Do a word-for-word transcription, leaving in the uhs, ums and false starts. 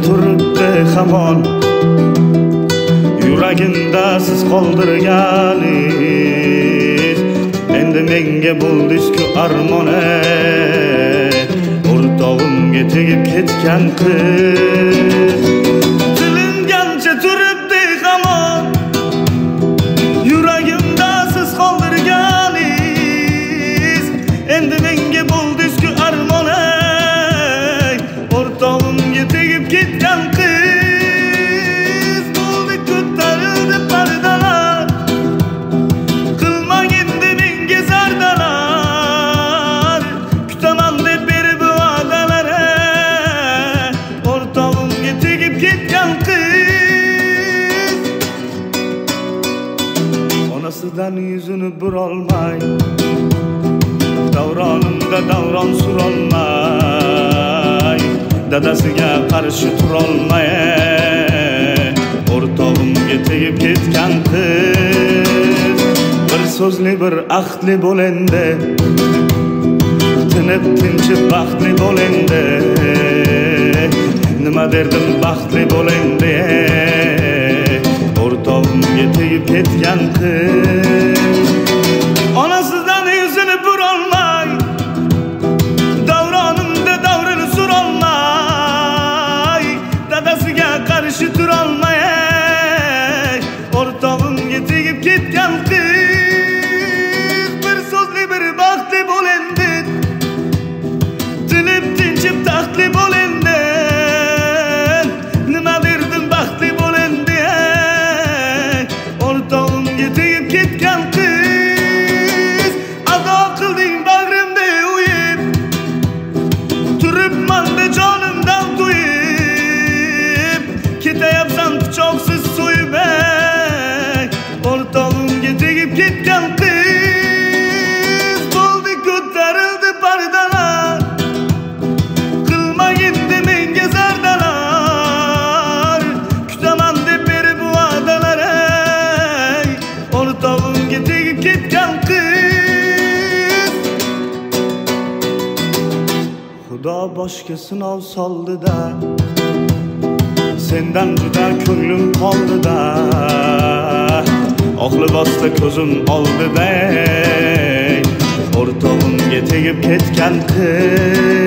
turibdi hamon yuragimda siz qoldirganingiz. Endi menga bo'ldi-ku armon ey, o'rtog'imga tegib ketgan qiz. Tilingancha turibdi hamon yuragimda siz qoldirganingiz. Endi menga bo'ldi-ku armon ey, o'rtog'imga tegib ketgan qiz. Bo'ldi ko'tarildi pardalar, qilmang endi menga zardalar. Kutaman deb berib va'dalar ey, o'rtog'imga tegib ketgan qiz. Onasidan yuzini burolmay, davronimda davron surolmay, dadasiga qarshi turolmay, o'rtog'imga tegib ketgan qiz. Bir so'zli bir ahdli bo'l endi, tinib tinchib baxtli bo'l endi. Nima derdim baxtli bo'l endi, o'rtog'imga tegib ketgan qiz. Onasidan yuzini burolmay, davronimda davrini surolmay, dadasiga qarshi turolmay, o'rtog'imga tegib ketgan qiz. Bir so'zli bir baxtli bo'l endi, tinib tinchib taxtli bo'l endi. Nima derdim baxtli bo'l endi, o'rtog'imga tegib ketgan qiz. Ado qilding bag'rimda uyib, turibman-da jonimdan to'yib. Ketayapsan pichoqsiz so'yib, o'rtog'imga tegib ketgan qiz. Bo'ldi ko'tarildi pardalar, qilmang endi menga zardalar. Kutaman deb berib va'dalar ey, o'rtog'imga tegib ketgan qiz. Xudo boshga sinov soldi-da, sendan juda ko'nglim qoldi-da. Oq libosda ko'zim oldida, o'rtog'imga tegib ketgan qiz.